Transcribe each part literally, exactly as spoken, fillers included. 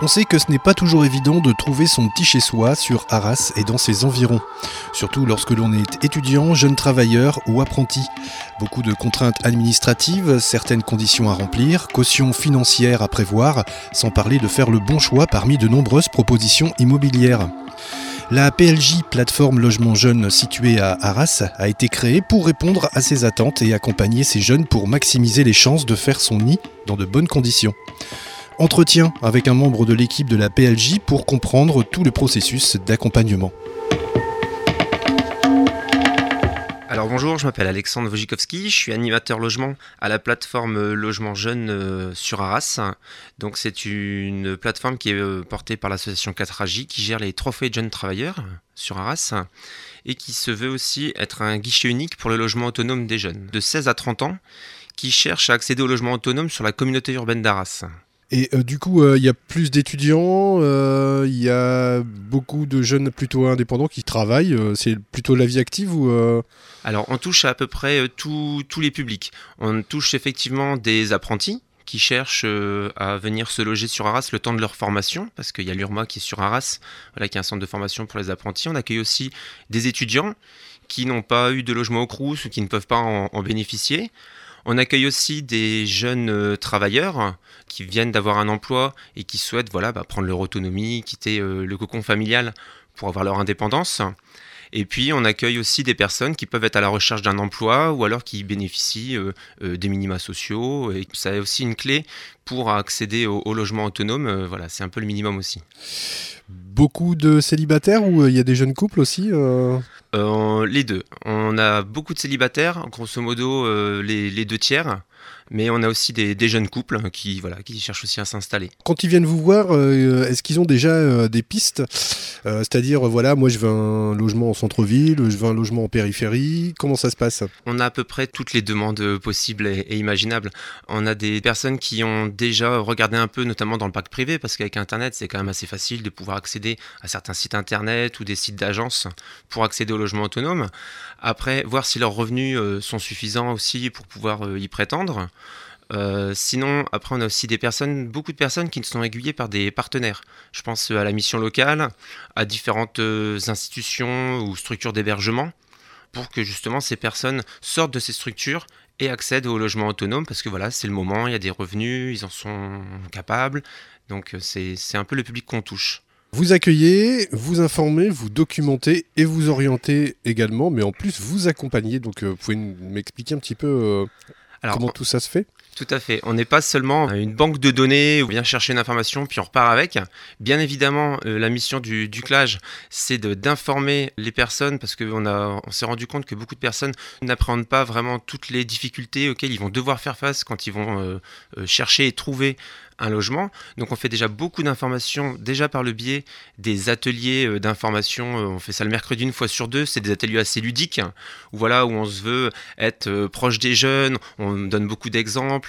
On sait que ce n'est pas toujours évident de trouver son petit chez-soi sur Arras et dans ses environs. Surtout lorsque l'on est étudiant, jeune travailleur ou apprenti. Beaucoup de contraintes administratives, certaines conditions à remplir, caution financière à prévoir, sans parler de faire le bon choix parmi de nombreuses propositions immobilières. La P L J, plateforme logement jeune située à Arras, a été créée pour répondre à ces attentes et accompagner ces jeunes pour maximiser les chances de faire son nid dans de bonnes conditions. Entretien avec un membre de l'équipe de la P L J pour comprendre tout le processus d'accompagnement. Alors bonjour, je m'appelle Alexandre Wojcikowski, je suis animateur logement à la plateforme Logement Jeune euh, sur Arras. Donc c'est une plateforme qui est euh, portée par l'association quatre A J qui gère les trophées de jeunes travailleurs sur Arras et qui se veut aussi être un guichet unique pour le logement autonome des jeunes de seize à trente ans qui cherchent à accéder au logement autonome sur la communauté urbaine d'Arras. Et euh, du coup, il euh, y a plus d'étudiants, il euh, y a beaucoup de jeunes plutôt indépendants qui travaillent. Euh, c'est plutôt la vie active ou euh... Alors, on touche à, à peu près euh, tous les publics. On touche effectivement des apprentis qui cherchent euh, à venir se loger sur Arras le temps de leur formation, parce qu'il y a l'U R M A qui est sur Arras, voilà, qui est un centre de formation pour les apprentis. On accueille aussi des étudiants qui n'ont pas eu de logement au Crous ou qui ne peuvent pas en, en bénéficier. On accueille aussi des jeunes euh, travailleurs qui viennent d'avoir un emploi et qui souhaitent voilà, bah, prendre leur autonomie, quitter euh, le cocon familial pour avoir leur indépendance. Et puis on accueille aussi des personnes qui peuvent être à la recherche d'un emploi ou alors qui bénéficient euh, euh, des minima sociaux. Et ça est aussi une clé pour accéder au, au logement autonome. Euh, voilà, c'est un peu le minimum aussi. Beaucoup de célibataires ou il y a des jeunes couples aussi euh... Euh, les deux. On a beaucoup de célibataires, grosso modo euh, les, les deux tiers, mais on a aussi des, des jeunes couples qui, voilà, qui cherchent aussi à s'installer. Quand ils viennent vous voir, euh, est-ce qu'ils ont déjà euh, des pistes euh, C'est-à-dire, voilà, moi je veux un logement en centre-ville, je veux un logement en périphérie, comment ça se passe ? On a à peu près toutes les demandes possibles et, et imaginables. On a des personnes qui ont déjà regardé un peu, notamment dans le parc privé, parce qu'avec Internet, c'est quand même assez facile de pouvoir accéder à certains sites Internet ou des sites d'agences pour accéder au logement autonome. Après, voir si leurs revenus euh, sont suffisants aussi pour pouvoir euh, y prétendre. Euh, sinon, après, on a aussi des personnes, beaucoup de personnes qui sont aiguillées par des partenaires. Je pense à la mission locale, à différentes euh, institutions ou structures d'hébergement, pour que justement ces personnes sortent de ces structures et accèdent au logement autonome, parce que voilà, c'est le moment, il y a des revenus, ils en sont capables. Donc c'est, c'est un peu le public qu'on touche. Vous accueillez, vous informez, vous documentez et vous orientez également, mais en plus vous accompagnez. Donc euh, vous pouvez m'expliquer un petit peu euh, Alors, comment tout ça se fait ? Tout à fait. On n'est pas seulement une banque de données où on vient chercher une information puis on repart avec. Bien évidemment, euh, la mission du, du C L A G, c'est de, d'informer les personnes parce qu'on a, on s'est rendu compte que beaucoup de personnes n'appréhendent pas vraiment toutes les difficultés auxquelles ils vont devoir faire face quand ils vont euh, euh, chercher et trouver un logement. Donc on fait déjà beaucoup d'informations, déjà par le biais des ateliers d'information. On fait ça le mercredi une fois sur deux. C'est des ateliers assez ludiques, où, voilà, où on se veut être proche des jeunes, on donne beaucoup d'exemples,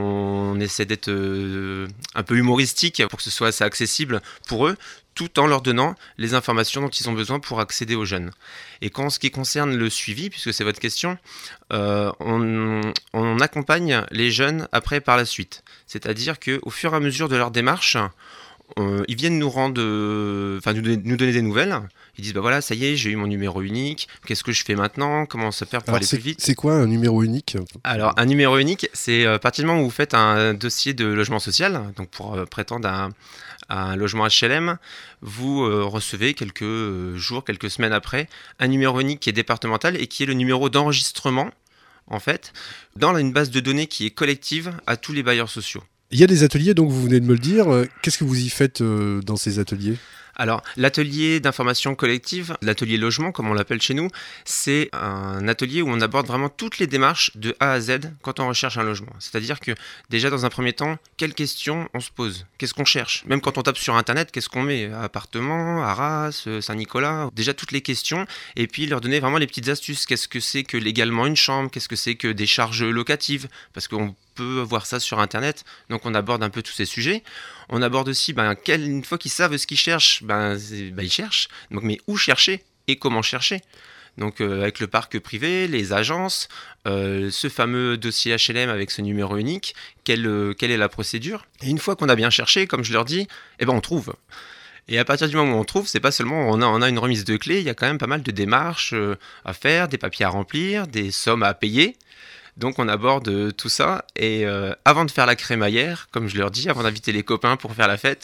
on essaie d'être euh, un peu humoristique pour que ce soit assez accessible pour eux, tout en leur donnant les informations dont ils ont besoin pour accéder aux jeunes. Et quand ce qui concerne le suivi, puisque c'est votre question, euh, on, on accompagne les jeunes après par la suite. C'est-à-dire qu'au fur et à mesure de leur démarche, euh, ils viennent nous rendre, euh, enfin nous, nous donner des nouvelles. Ils disent bah voilà, ça y est, j'ai eu mon numéro unique. Qu'est-ce que je fais maintenant ? Comment se faire pour Alors aller c'est, plus vite ? C'est quoi un numéro unique ? Alors un numéro unique, c'est à partir du moment où vous faites un dossier de logement social, donc pour euh, prétendre à un à un logement H L M, vous euh, recevez quelques euh, jours, quelques semaines après, un numéro unique qui est départemental et qui est le numéro d'enregistrement, en fait, dans une base de données qui est collective à tous les bailleurs sociaux. Il y a des ateliers, donc vous venez de me le dire. Qu'est-ce que vous y faites euh, dans ces ateliers ? Alors, l'atelier d'information collective, l'atelier logement, comme on l'appelle chez nous, c'est un atelier où on aborde vraiment toutes les démarches de A à Z quand on recherche un logement. C'est-à-dire que, déjà, dans un premier temps, quelles questions on se pose ? Qu'est-ce qu'on cherche ? Même quand on tape sur Internet, qu'est-ce qu'on met ? Appartement, Arras, Saint-Nicolas ? Déjà, toutes les questions. Et puis, leur donner vraiment les petites astuces. Qu'est-ce que c'est que légalement une chambre ? Qu'est-ce que c'est que des charges locatives ? Parce qu'on peut voir ça sur Internet, donc on aborde un peu tous ces sujets. On aborde aussi, ben, quel, une fois qu'ils savent ce qu'ils cherchent, ben, ben, ils cherchent, donc, mais où chercher et comment chercher. donc euh, avec le parc privé, les agences, euh, ce fameux dossier H L M avec ce numéro unique, quelle, euh, quelle est la procédure. Et une fois qu'on a bien cherché, comme je leur dis, eh ben on trouve. Et à partir du moment où on trouve, c'est pas seulement on a, on a une remise de clé, il y a quand même pas mal de démarches euh, à faire, des papiers à remplir, des sommes à payer. Donc on aborde tout ça et euh, avant de faire la crémaillère, comme je leur dis, avant d'inviter les copains pour faire la fête,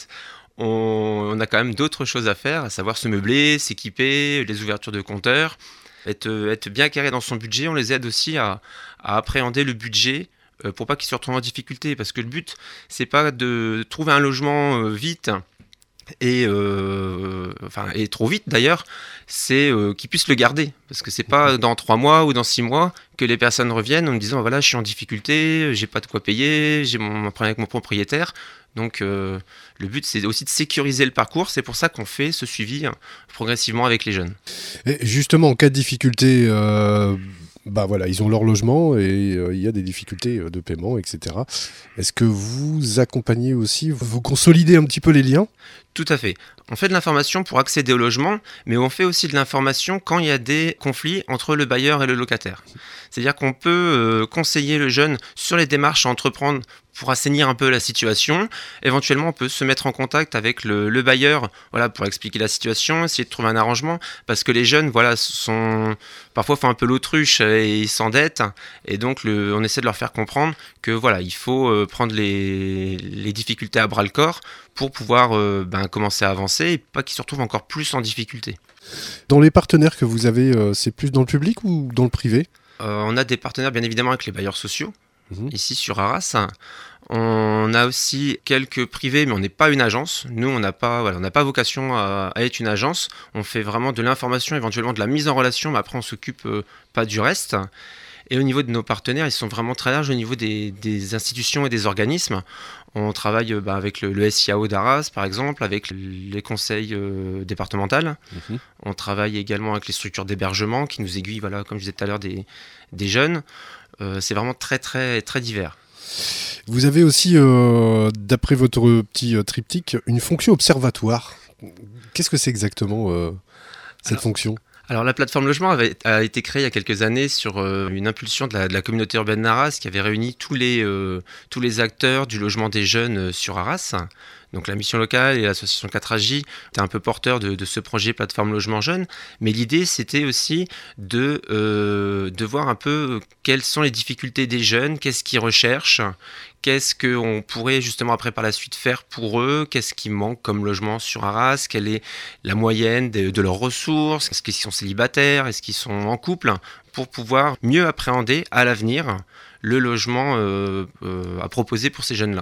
on, on a quand même d'autres choses à faire, à savoir se meubler, s'équiper, les ouvertures de compteurs, être, être bien carré dans son budget. On les aide aussi à, à appréhender le budget euh, pour pas qu'ils se retrouvent en difficulté, parce que le but c'est pas de trouver un logement euh, vite et, euh, enfin, et trop vite d'ailleurs, c'est euh, qu'ils puissent le garder, parce que c'est pas dans trois mois ou dans six mois que les personnes reviennent en me disant voilà, je suis en difficulté, j'ai pas de quoi payer, j'ai mon problème avec mon propriétaire. Donc euh, le but c'est aussi de sécuriser le parcours, c'est pour ça qu'on fait ce suivi hein, progressivement avec les jeunes. Et justement, en cas de difficulté, euh, bah voilà, ils ont leur logement et euh, il y a des difficultés de paiement, et cetera. Est-ce que vous accompagnez aussi, vous consolidez un petit peu les liens ? Tout à fait. On fait de l'information pour accéder au logement, mais on fait aussi de l'information quand il y a des conflits entre le bailleur et le locataire. C'est-à-dire qu'on peut euh, conseiller le jeune sur les démarches à entreprendre pour assainir un peu la situation. Éventuellement, on peut se mettre en contact avec le, le bailleur, voilà, pour expliquer la situation, essayer de trouver un arrangement, parce que les jeunes, voilà, sont parfois font un peu l'autruche et ils s'endettent, et donc le, on essaie de leur faire comprendre que voilà, il faut euh, prendre les, les difficultés à bras le corps pour pouvoir euh, ben, commencer à avancer et pas qu'ils se retrouvent encore plus en difficulté. Dans les partenaires que vous avez, euh, c'est plus dans le public ou dans le privé ? euh, On a des partenaires bien évidemment avec les bailleurs sociaux, mmh. ici sur Arras. On a aussi quelques privés, mais on n'est pas une agence. Nous, on n'a pas, voilà, on n'a pas vocation à, à être une agence. On fait vraiment de l'information, éventuellement de la mise en relation, mais après on ne s'occupe euh, pas du reste. Et au niveau de nos partenaires, ils sont vraiment très larges au niveau des, des institutions et des organismes. On travaille bah, avec le, le S I A O d'Arras, par exemple, avec les conseils euh, départementaux. Mmh. On travaille également avec les structures d'hébergement qui nous aiguillent, voilà, comme je disais tout à l'heure, des, des jeunes. Euh, c'est vraiment très, très, très divers. Vous avez aussi, euh, d'après votre petit euh, triptyque, une fonction observatoire. Qu'est-ce que c'est exactement euh, cette Alors, fonction ? Alors la plateforme logement avait, a été créée il y a quelques années sur euh, une impulsion de la, de la communauté urbaine d'Arras qui avait réuni tous les, euh, tous les acteurs du logement des jeunes euh, sur Arras. Donc la mission locale et l'association quatre A J étaient un peu porteurs de, de ce projet plateforme logement jeune. Mais l'idée c'était aussi de, euh, de voir un peu quelles sont les difficultés des jeunes, qu'est-ce qu'ils recherchent, qu'est-ce qu'on pourrait justement après par la suite faire pour eux, qu'est-ce qui manque comme logement sur Arras, quelle est la moyenne de, de leurs ressources, est-ce qu'ils sont célibataires, est-ce qu'ils sont en couple, pour pouvoir mieux appréhender à l'avenir le logement euh, euh, à proposer pour ces jeunes-là.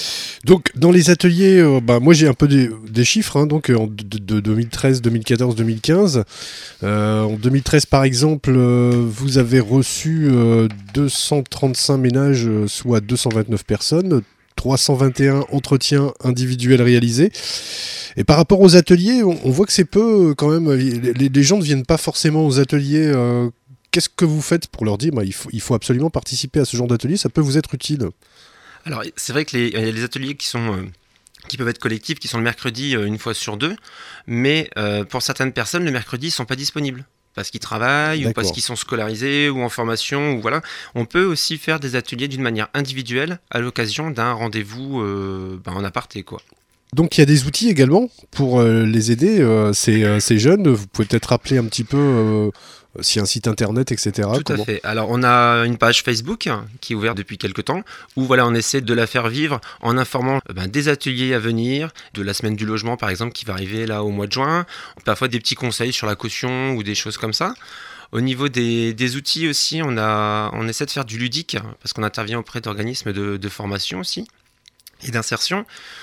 Donc dans les ateliers, euh, bah, moi j'ai un peu des, des chiffres, hein, donc en, de, de deux mille treize, deux mille quatorze, deux mille quinze. Euh, en deux mille treize par exemple, euh, vous avez reçu euh, deux cent trente-cinq ménages, euh, soit deux cent vingt-neuf personnes, trois cent vingt et un entretiens individuels réalisés. Et par rapport aux ateliers, on, on voit que c'est peu quand même, les, les gens ne viennent pas forcément aux ateliers. Euh, qu'est-ce que vous faites pour leur dire bah, il faut, il faut absolument participer à ce genre d'atelier, ça peut vous être utile ? Alors, c'est vrai qu'il y a les ateliers qui, sont, euh, qui peuvent être collectifs, qui sont le mercredi euh, une fois sur deux, mais euh, pour certaines personnes, le mercredi, ils ne sont pas disponibles parce qu'ils travaillent D'accord. ou parce qu'ils sont scolarisés ou en formation. Ou voilà. On peut aussi faire des ateliers d'une manière individuelle à l'occasion d'un rendez-vous euh, ben, en aparté, quoi. Donc il y a des outils également pour euh, les aider, euh, ces, euh, ces jeunes. Vous pouvez peut-être rappeler un petit peu euh, s'il y a un site internet, et cetera. Tout comment... à fait. Alors on a une page Facebook qui est ouverte depuis quelques temps, où voilà, on essaie de la faire vivre en informant euh, ben, des ateliers à venir, de la semaine du logement par exemple qui va arriver là au mois de juin, parfois des petits conseils sur la caution ou des choses comme ça. Au niveau des, des outils aussi, on, a, on essaie de faire du ludique, parce qu'on intervient auprès d'organismes de, de formation aussi. Et d'insertion,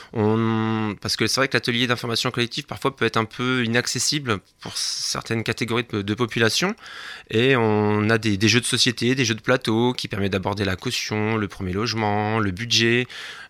on... parce que c'est vrai que l'atelier d'information collective parfois peut être un peu inaccessible pour certaines catégories de, de population, et on a des, des jeux de société, des jeux de plateau qui permettent d'aborder la caution, le premier logement, le budget,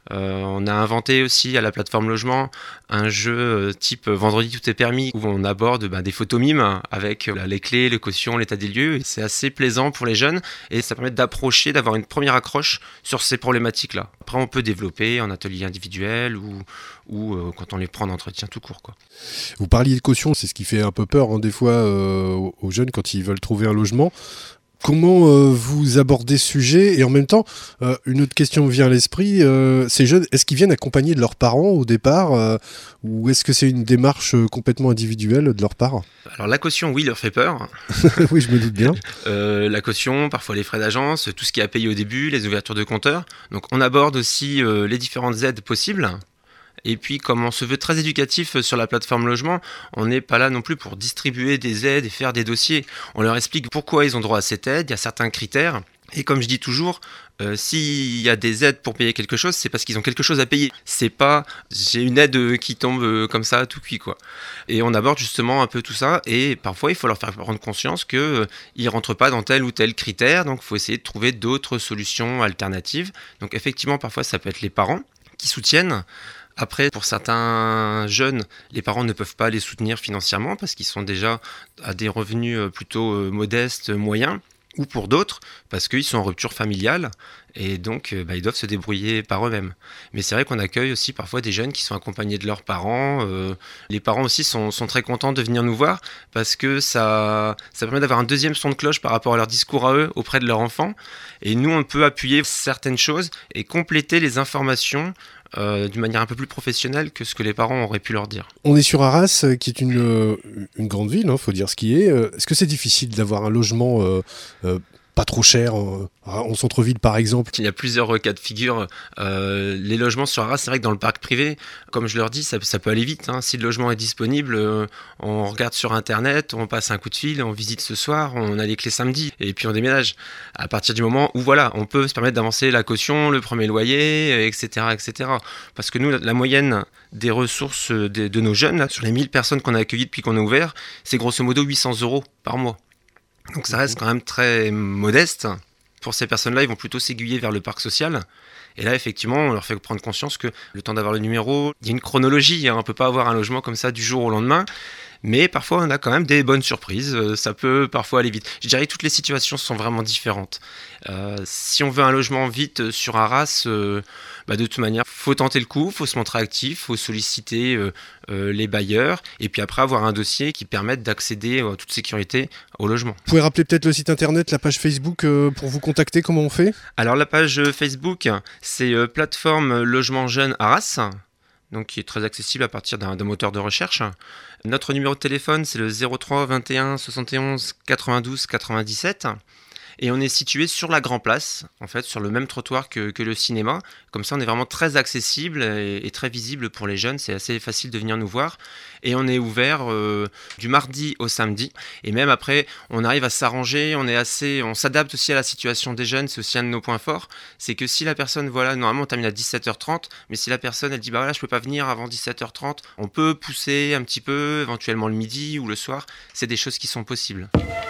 Euh, on a inventé aussi à la plateforme logement un jeu euh, type Vendredi tout est permis où on aborde ben, des photos mimes avec euh, les clés, les cautions, l'état des lieux. Et c'est assez plaisant pour les jeunes et ça permet d'approcher, d'avoir une première accroche sur ces problématiques-là. Après, on peut développer en atelier individuel ou, ou euh, quand on les prend en entretien tout court, quoi. Vous parliez de caution, c'est ce qui fait un peu peur hein, des fois euh, aux jeunes quand ils veulent trouver un logement. Comment euh, vous abordez ce sujet ? Et en même temps, euh, une autre question me vient à l'esprit. Euh, ces jeunes, est-ce qu'ils viennent accompagnés de leurs parents au départ euh, ou est-ce que c'est une démarche complètement individuelle de leur part ? Alors la caution, oui, leur fait peur. Oui, je me doute bien. Euh, la caution, parfois les frais d'agence, tout ce qui est à payer au début, les ouvertures de compteurs. Donc on aborde aussi euh, les différentes aides possibles. Et puis, comme on se veut très éducatif sur la plateforme logement, on n'est pas là non plus pour distribuer des aides et faire des dossiers. On leur explique pourquoi ils ont droit à cette aide, il y a certains critères. Et comme je dis toujours, euh, s'il y a des aides pour payer quelque chose, c'est parce qu'ils ont quelque chose à payer. C'est pas j'ai une aide qui tombe comme ça tout cuit, quoi. Et on aborde justement un peu tout ça. Et parfois, il faut leur faire prendre conscience qu'ils euh, ne rentrent pas dans tel ou tel critère. Donc, il faut essayer de trouver d'autres solutions alternatives. Donc, effectivement, parfois, ça peut être les parents qui soutiennent. Après, pour certains jeunes, les parents ne peuvent pas les soutenir financièrement parce qu'ils sont déjà à des revenus plutôt modestes, moyens, ou pour d'autres, parce qu'ils sont en rupture familiale et donc bah, ils doivent se débrouiller par eux-mêmes. Mais c'est vrai qu'on accueille aussi parfois des jeunes qui sont accompagnés de leurs parents. Euh, les parents aussi sont, sont très contents de venir nous voir parce que ça, ça permet d'avoir un deuxième son de cloche par rapport à leur discours à eux auprès de leur enfant. Et nous, on peut appuyer certaines choses et compléter les informations Euh, d'une manière un peu plus professionnelle que ce que les parents auraient pu leur dire. On est sur Arras, qui est une, euh, une grande ville, il hein, faut dire ce qui est. Est-ce que c'est difficile d'avoir un logement euh, euh, pas trop cher en, en centre-ville par exemple ? Il y a plusieurs cas de figure. Euh, les logements sur Arras, c'est vrai que dans le parc privé, comme je leur dis, ça, ça peut aller vite. Hein. Si le logement est disponible, euh, on regarde sur Internet, on passe un coup de fil, on visite ce soir, on a les clés samedi et puis on déménage. À partir du moment où voilà, on peut se permettre d'avancer la caution, le premier loyer, et cetera, et cetera. Parce que nous, la, la moyenne des ressources de, de nos jeunes, là, sur les mille personnes qu'on a accueillies depuis qu'on est ouvert, c'est grosso modo huit cents euros par mois. Donc ça reste quand même très modeste. Pour ces personnes-là, ils vont plutôt s'aiguiller vers le parc social. Et là, effectivement, on leur fait prendre conscience que le temps d'avoir le numéro, il y a une chronologie. Hein, on ne peut pas avoir un logement comme ça du jour au lendemain. Mais parfois, on a quand même des bonnes surprises. Ça peut parfois aller vite. Je dirais que toutes les situations sont vraiment différentes. Euh, si on veut un logement vite sur Arras, euh, bah de toute manière, il faut tenter le coup, il faut se montrer actif, il faut solliciter euh, euh, les bailleurs et puis après avoir un dossier qui permette d'accéder en toute sécurité au logement. Vous pouvez rappeler peut-être le site internet, la page Facebook euh, pour vous contacter, comment on fait ? Alors la page Facebook, c'est euh, plateforme Logement Jeune Arras. Donc qui est très accessible à partir d'un, d'un moteur de recherche. Notre numéro de téléphone, c'est le zéro trois vingt et un soixante et onze quatre-vingt-douze quatre-vingt-dix-sept. Et on est situé sur la Grand Place, en fait, sur le même trottoir que, que le cinéma. Comme ça, on est vraiment très accessible et, et très visible pour les jeunes. C'est assez facile de venir nous voir. Et on est ouvert euh, du mardi au samedi. Et même après, on arrive à s'arranger. On est assez, on s'adapte aussi à la situation des jeunes. C'est aussi un de nos points forts. C'est que si la personne, voilà, normalement, on termine à dix-sept heures trente. Mais si la personne, elle dit, bah voilà, je peux pas venir avant dix-sept heures trente, on peut pousser un petit peu, éventuellement le midi ou le soir. C'est des choses qui sont possibles.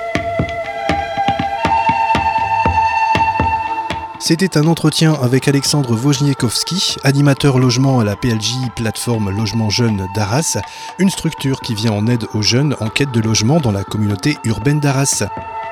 C'était un entretien avec Alexandre Wojniakowski, animateur logement à la P L J plateforme Logement Jeunes d'Arras, une structure qui vient en aide aux jeunes en quête de logement dans la communauté urbaine d'Arras.